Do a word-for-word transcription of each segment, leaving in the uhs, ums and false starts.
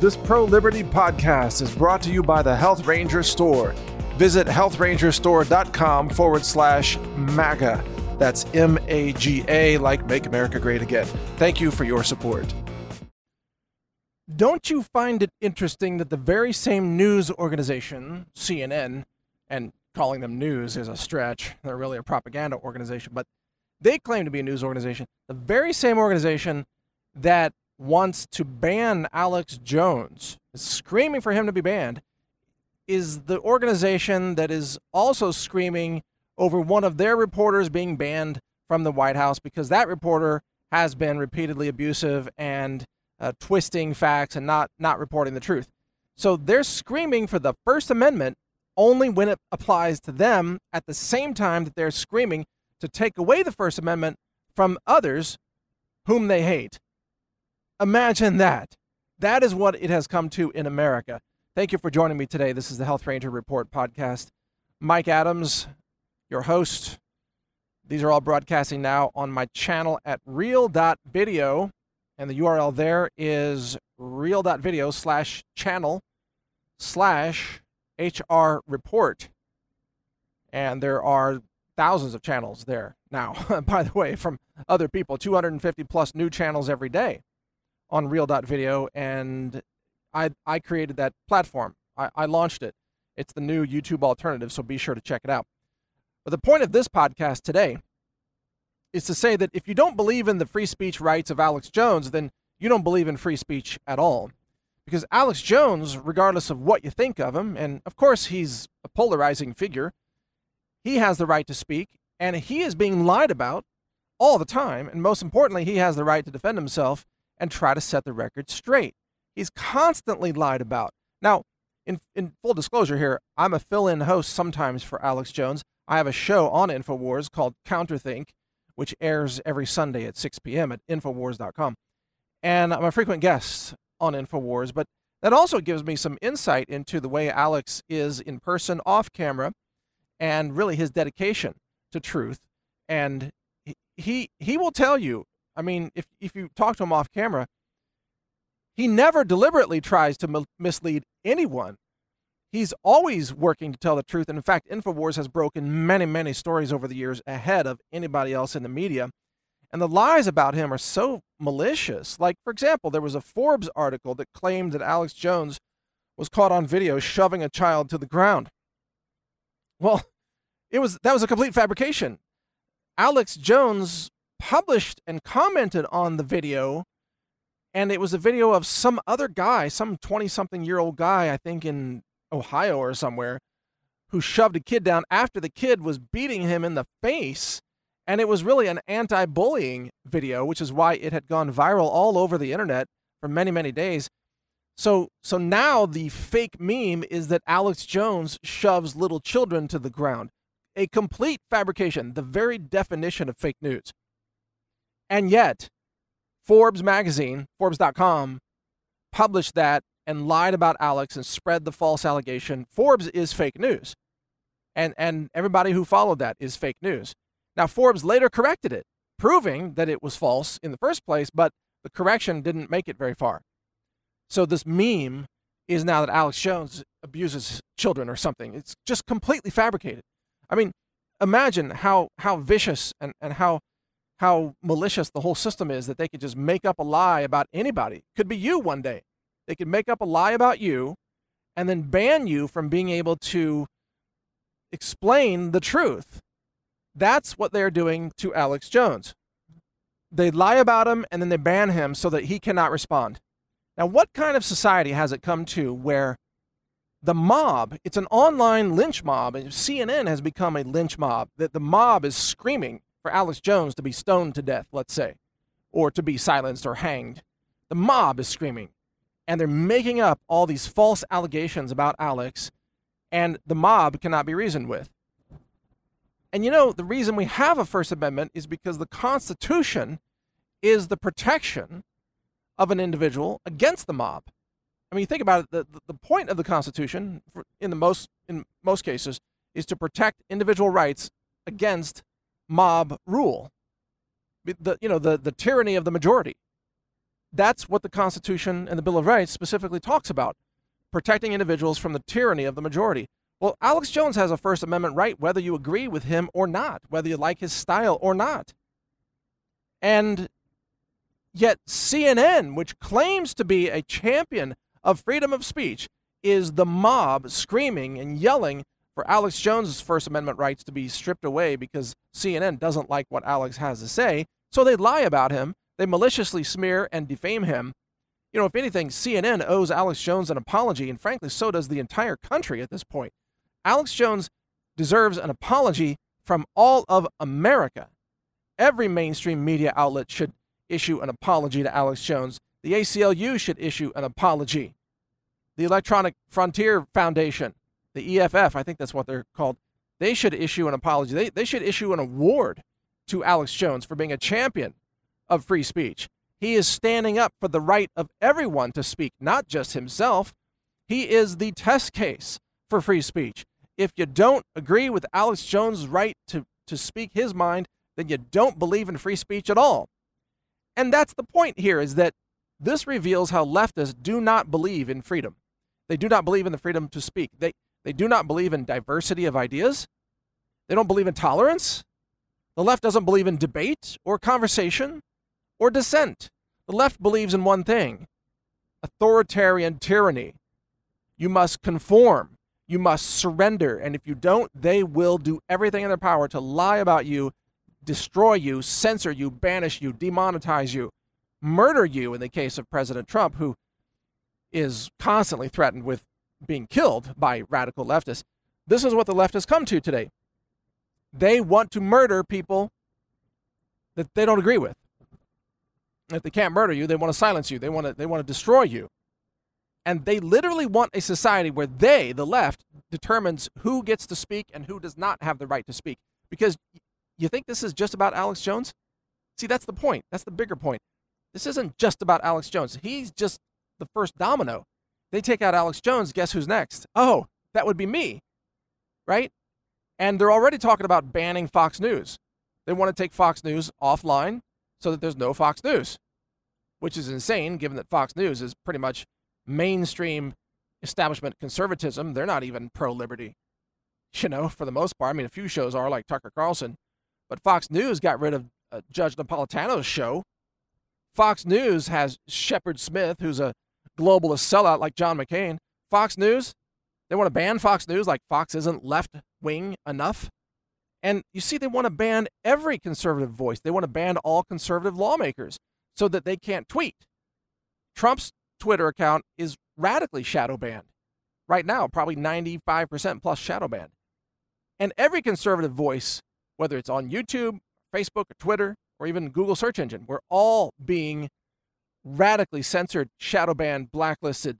This pro-liberty podcast is brought to you by the Health Ranger Store. Visit healthrangerstore.com forward slash MAGA. That's M A G A, like Make America Great Again. Thank you for your support. Don't you find it interesting that the very same news organization, C N N, and calling them news is a stretch, they're really a propaganda organization, but they claim to be a news organization, the very same organization that wants to ban Alex Jones, is screaming for him to be banned, is the organization that is also screaming over one of their reporters being banned from the White House because that reporter has been repeatedly abusive and uh, twisting facts and not, not reporting the truth. So they're screaming for the First Amendment only when it applies to them, at the same time that they're screaming to take away the First Amendment from others whom they hate. Imagine that. That is what it has come to in America. Thank you for joining me today. This is the Health Ranger Report podcast. Mike Adams, your host. These are all broadcasting now on my channel at real dot video, and the U R L there is real dot video slash channel slash H R report. And there are thousands of channels there now, by the way, from other people, two hundred fifty plus new channels every day on real dot video, and I I created that platform. I, I launched it. It's the new YouTube alternative, so be sure to check it out. But the point of this podcast today is to say that if you don't believe in the free speech rights of Alex Jones, then you don't believe in free speech at all. Because Alex Jones, regardless of what you think of him, and of course he's a polarizing figure, he has the right to speak, and he is being lied about all the time, and most importantly, he has the right to defend himself and try to set the record straight. He's constantly lied about. Now, in, in full disclosure here, I'm a fill-in host sometimes for Alex Jones. I have a show on InfoWars called Counterthink, which airs every Sunday at six p.m. at infowars dot com. And I'm a frequent guest on InfoWars, but that also gives me some insight into the way Alex is in person, off camera, and really his dedication to truth. And he he, he will tell you, I mean, if, if you talk to him off camera, he never deliberately tries to m- mislead anyone. He's always working to tell the truth. And in fact, InfoWars has broken many, many stories over the years ahead of anybody else in the media. And the lies about him are so malicious. Like, for example, there was a Forbes article that claimed that Alex Jones was caught on video shoving a child to the ground. Well, it was that was a complete fabrication. Alex Jones published and commented on the video, and it was a video of some other guy, some twenty-something-year-old guy, I think in Ohio or somewhere, who shoved a kid down after the kid was beating him in the face. And it was really an anti-bullying video, which is why it had gone viral all over the internet for many, many days. So, so now the fake meme is that Alex Jones shoves little children to the ground. A complete fabrication, the very definition of fake news. And yet, Forbes magazine, Forbes dot com, published that and lied about Alex and spread the false allegation. Forbes is fake news. And, and everybody who followed that is fake news. Now, Forbes later corrected it, proving that it was false in the first place, but the correction didn't make it very far. So this meme is now that Alex Jones abuses children or something. It's just completely fabricated. I mean, imagine how how vicious and, and how how malicious the whole system is, that they could just make up a lie about anybody. Could be you one day. They could make up a lie about you and then ban you from being able to explain the truth. That's what they're doing to Alex Jones. They lie about him and then they ban him so that he cannot respond. Now, what kind of society has it come to where the mob, it's an online lynch mob, and C N N has become a lynch mob, that the mob is screaming for Alex Jones to be stoned to death, let's say, or to be silenced or hanged. The mob is screaming, and they're making up all these false allegations about Alex, and the mob cannot be reasoned with. And you know, the reason we have a First Amendment is because the Constitution is the protection of an individual against the mob. I mean, think about it. The, the point of the Constitution, in the most in most cases, is to protect individual rights against mob rule. The, you know, the, the tyranny of the majority. that's what the Constitution and the Bill of Rights specifically talks about, protecting individuals from the tyranny of the majority. Well, Alex Jones has a First Amendment right whether you agree with him or not, whether you like his style or not. And yet C N N, which claims to be a champion of freedom of speech, is the mob screaming and yelling for Alex Jones' First Amendment rights to be stripped away because C N N doesn't like what Alex has to say. So they lie about him. They maliciously smear and defame him. You know, if anything, C N N owes Alex Jones an apology, and frankly, so does the entire country at this point. Alex Jones deserves an apology from all of America. Every mainstream media outlet should issue an apology to Alex Jones. The A C L U should issue an apology. The Electronic Frontier Foundation, the E F F, I think that's what they're called, they should issue an apology. They, they should issue an award to Alex Jones for being a champion of free speech. He is standing up for the right of everyone to speak, not just himself. He is the test case for free speech. If you don't agree with Alex Jones' right to, to speak his mind, then you don't believe in free speech at all. And that's the point here, is that this reveals how leftists do not believe in freedom. They do not believe in the freedom to speak. They, they do not believe in diversity of ideas. They don't believe in tolerance. The left doesn't believe in debate or conversation or dissent. The left believes in one thing: authoritarian tyranny. You must conform. You must surrender. And if you don't, they will do everything in their power to lie about you, destroy you, censor you, banish you, demonetize you, murder you in the case of President Trump, who is constantly threatened with being killed by radical leftists. This is what the left has come to today. They want to murder people that they don't agree with. If they can't murder you, they want to silence you. They want to, they want to destroy you. And they literally want a society where they, the left, determines who gets to speak and who does not have the right to speak. Because you think this is just about Alex Jones? See, that's the point. That's the bigger point. This isn't just about Alex Jones. He's just the first domino. They take out Alex Jones, guess who's next? Oh, that would be me, right? And they're already talking about banning Fox News. They want to take Fox News offline so that there's no Fox News, which is insane given that Fox News is pretty much mainstream establishment conservatism. They're not even pro-liberty, you know, for the most part. I mean, a few shows are, like Tucker Carlson, but Fox News got rid of uh, Judge Napolitano's show. Fox News has Shepard Smith, who's a globalist sellout like John McCain. Fox News, they want to ban Fox News like Fox isn't left-wing enough. And you see, they want to ban every conservative voice. They want to ban all conservative lawmakers so that they can't tweet. Trump's Twitter account is radically shadow banned. Right now, probably ninety-five percent plus shadow banned. And every conservative voice, whether it's on YouTube, Facebook, or Twitter, or even Google search engine, we're all being radically censored, shadow banned, blacklisted.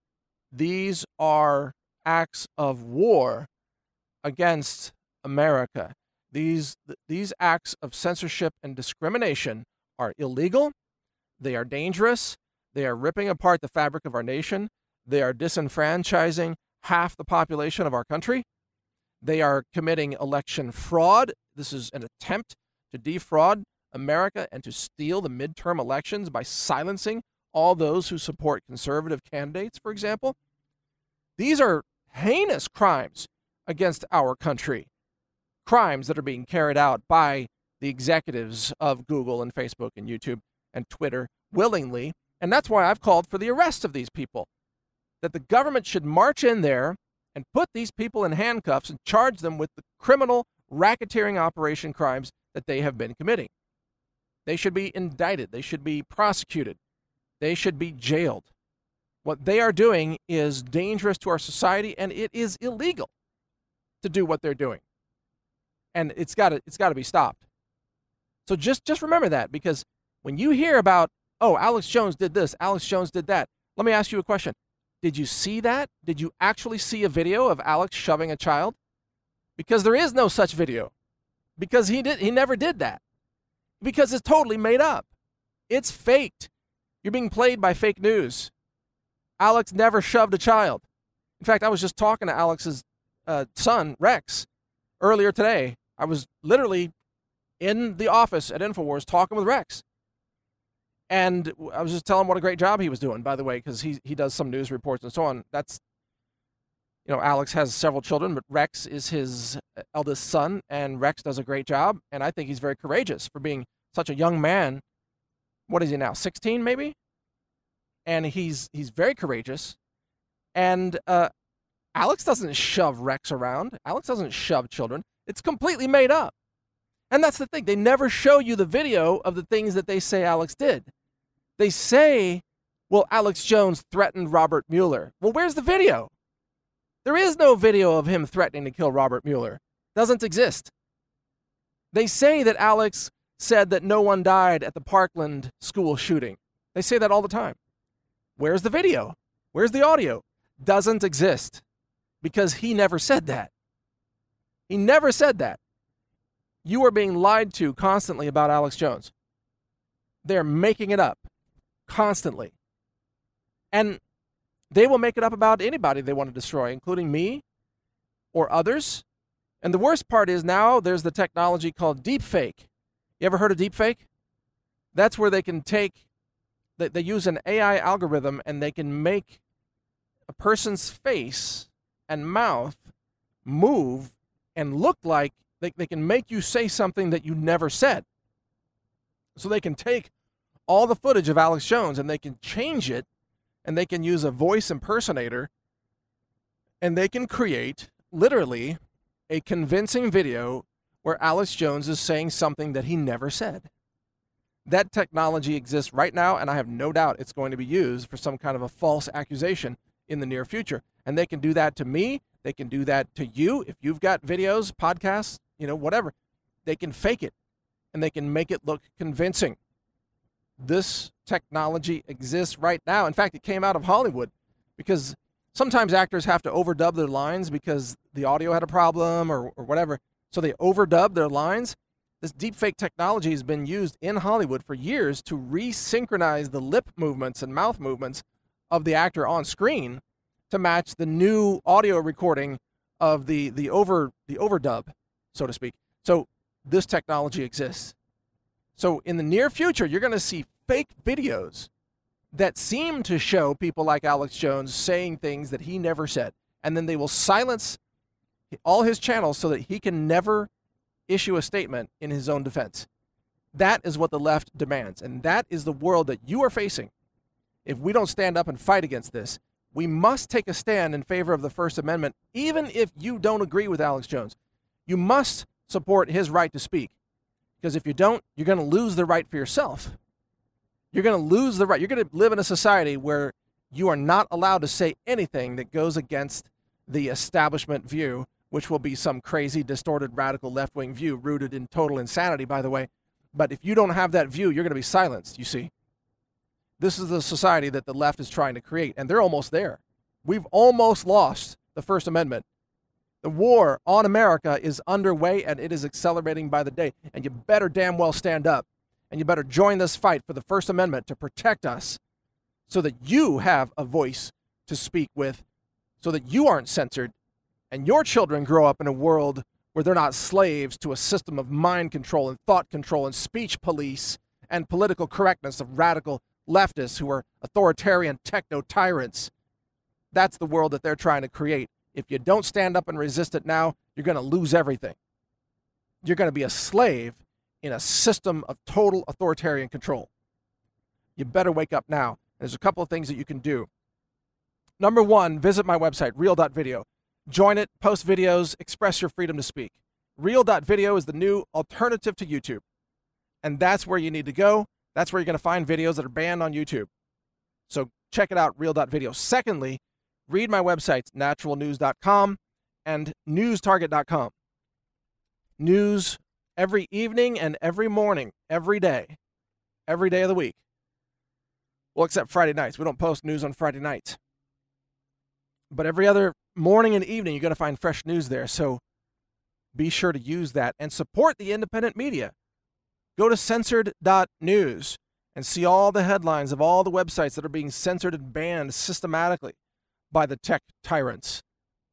These are acts of war against America. These, these acts of censorship and discrimination are illegal. They are dangerous. They are ripping apart the fabric of our nation. They are disenfranchising half the population of our country. They are committing election fraud. This is an attempt to defraud America and to steal the midterm elections by silencing all those who support conservative candidates, for example. These are heinous crimes against our country, crimes that are being carried out by the executives of Google and Facebook and YouTube and Twitter willingly. And that's why I've called for the arrest of these people, that the government should march in there and put these people in handcuffs and charge them with the criminal racketeering operation crimes that they have been committing. They should be indicted. They should be prosecuted. They should be jailed. What they are doing is dangerous to our society, and it is illegal to do what they're doing. And it's got to it's got to be stopped. So just, just remember that, because when you hear about, oh, Alex Jones did this, Alex Jones did that, let me ask you a question. Did you see that? Did you actually see a video of Alex shoving a child? Because there is no such video. Because he did he never did that. Because it's totally made up. It's faked. You're being played by fake news. Alex never shoved a child. In fact, I was just talking to Alex's uh, son, Rex, earlier today. I was literally in the office at InfoWars talking with Rex. And I was just telling him what a great job he was doing, by the way, because he, he does some news reports and so on. That's, you know, Alex has several children, but Rex is his eldest son, and Rex does a great job. And I think he's very courageous for being such a young man. What is he now, sixteen maybe? And he's he's very courageous. And uh, Alex doesn't shove Rex around. Alex doesn't shove children. It's completely made up. And that's the thing. They never show you the video of the things that they say Alex did. They say, well, Alex Jones threatened Robert Mueller. Well, where's the video? There is no video of him threatening to kill Robert Mueller. Doesn't exist. They say that Alex said that no one died at the Parkland school shooting. They say that all the time. Where's the video? Where's the audio? Doesn't exist. Because he never said that. He never said that. You are being lied to constantly about Alex Jones. They're making it up constantly. And they will make it up about anybody they want to destroy, including me or others. And the worst part is now there's the technology called deepfake. You ever heard of deepfake? That's where they can take, they, they use an A I algorithm and they can make a person's face and mouth move and look like they, they can make you say something that you never said. So they can take all the footage of Alex Jones and they can change it, and they can use a voice impersonator, and they can create literally a convincing video where Alex Jones is saying something that he never said. That technology exists right now, and I have no doubt it's going to be used for some kind of a false accusation in the near future. And they can do that to me. They can do that to you. If you've got videos, podcasts, you know, whatever, they can fake it and they can make it look convincing. This technology exists right now. In fact, it came out of Hollywood because sometimes actors have to overdub their lines because the audio had a problem or, or whatever. So they overdub their lines. This deepfake technology has been used in Hollywood for years to resynchronize the lip movements and mouth movements of the actor on screen to match the new audio recording of the the over the overdub, so to speak. So this technology exists. So in the near future, you're going to see fake videos that seem to show people like Alex Jones saying things that he never said. And then they will silence all his channels so that he can never issue a statement in his own defense. That is what the left demands. And that is the world that you are facing. If we don't stand up and fight against this, we must take a stand in favor of the First Amendment, even if you don't agree with Alex Jones. You must support his right to speak. Because if you don't, you're going to lose the right for yourself. You're going to lose the right. You're going to live in a society where you are not allowed to say anything that goes against the establishment view, which will be some crazy, distorted, radical left-wing view rooted in total insanity, by the way. But if you don't have that view, you're going to be silenced, you see. This is the society that the left is trying to create, and they're almost there. We've almost lost the First Amendment. The war on America is underway, and it is accelerating by the day. And you better damn well stand up, and you better join this fight for the First Amendment to protect us so that you have a voice to speak with, so that you aren't censored, and your children grow up in a world where they're not slaves to a system of mind control and thought control and speech police and political correctness of radical leftists who are authoritarian techno-tyrants. That's the world that they're trying to create. If you don't stand up and resist it now, you're going to lose everything. You're going to be a slave in a system of total authoritarian control. You better wake up now. There's a couple of things that you can do. Number one, visit my website, real dot video. Join it, post videos, express your freedom to speak. real dot video is the new alternative to YouTube. And that's where you need to go. That's where you're going to find videos that are banned on YouTube. So check it out, real dot video. Secondly, read my websites, natural news dot com and news target dot com. News every evening and every morning, every day, every day of the week. Well, except Friday nights. We don't post news on Friday nights. But every other morning and evening, you're going to find fresh news there. So be sure to use that and support the independent media. Go to censored dot news and see all the headlines of all the websites that are being censored and banned systematically by the tech tyrants.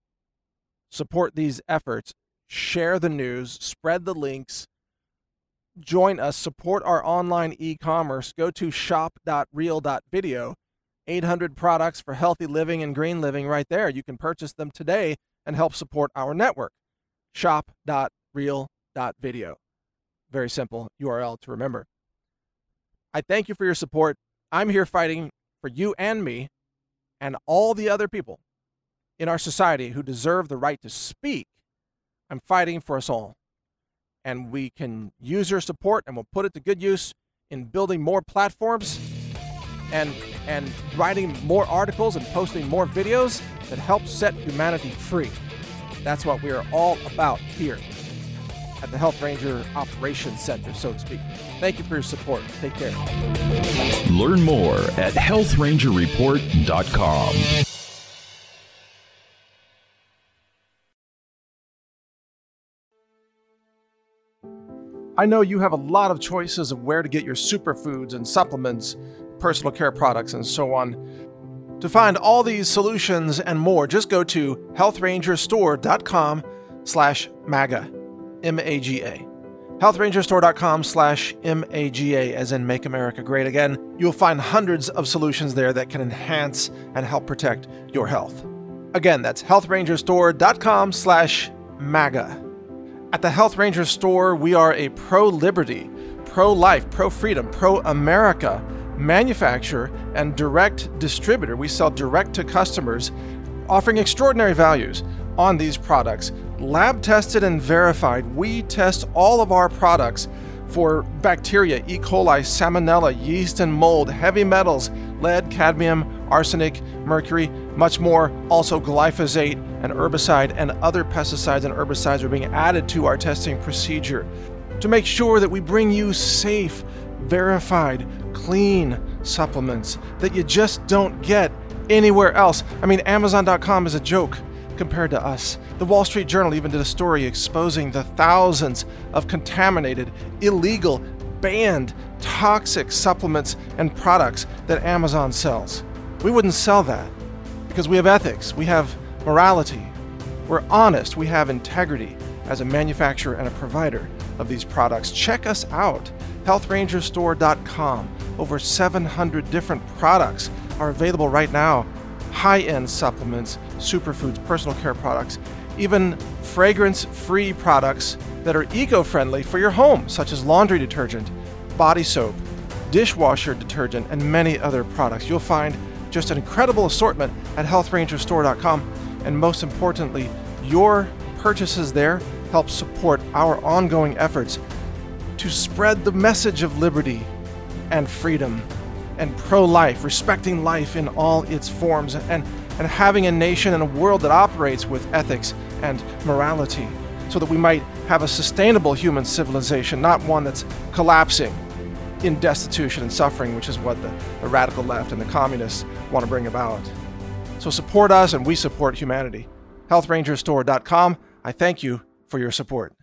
Support these efforts. Share the news. Spread the links. join us, support our online e-commerce, go to shop dot real dot video. eight hundred products for healthy living and green living right there. You can purchase them today and help support our network. shop dot real dot video. Very simple U R L to remember. I thank you for your support. I'm here fighting for you and me and all the other people in our society who deserve the right to speak. I'm fighting for us all. And we can use your support, and we'll put it to good use in building more platforms and and writing more articles and posting more videos that help set humanity free. That's what we are all about here at the Health Ranger Operations Center, so to speak. Thank you for your support. Take care. Learn more at health ranger report dot com. I know you have a lot of choices of where to get your superfoods and supplements, personal care products, and so on. To find all these solutions and more, just go to health ranger store dot com slash MAGA, M A G A. health ranger store dot com slash M A G A, as in Make America Great Again. You'll find hundreds of solutions there that can enhance and help protect your health. Again, that's health ranger store dot com slash MAGA. At the Health Ranger Store, we are a pro-liberty, pro-life, pro-freedom, pro-America manufacturer and direct distributor. We sell direct to customers, offering extraordinary values on these products. Lab tested and verified, we test all of our products for bacteria, E. coli, salmonella, yeast and mold, heavy metals, lead, cadmium, arsenic, mercury, much more. Also glyphosate, an herbicide, and other pesticides and herbicides are being added to our testing procedure to make sure that we bring you safe, verified, clean supplements that you just don't get anywhere else. I mean, Amazon dot com is a joke compared to us. The Wall Street Journal even did a story exposing the thousands of contaminated, illegal, banned, toxic supplements and products that Amazon sells. We wouldn't sell that because we have ethics, we have morality, we're honest, we have integrity as a manufacturer and a provider of these products. Check us out, health ranger store dot com. Over seven hundred different products are available right now. High-end supplements, superfoods, personal care products, even fragrance-free products that are eco-friendly for your home, such as laundry detergent, body soap, dishwasher detergent, and many other products. You'll find just an incredible assortment at health ranger store dot com, and most importantly, your purchases there help support our ongoing efforts to spread the message of liberty and freedom and pro-life, respecting life in all its forms, and, and having a nation and a world that operates with ethics and morality so that we might have a sustainable human civilization, not one that's collapsing in destitution and suffering, which is what the, the radical left and the communists want to bring about. So support us and we support humanity. health ranger store dot com. I thank you for your support.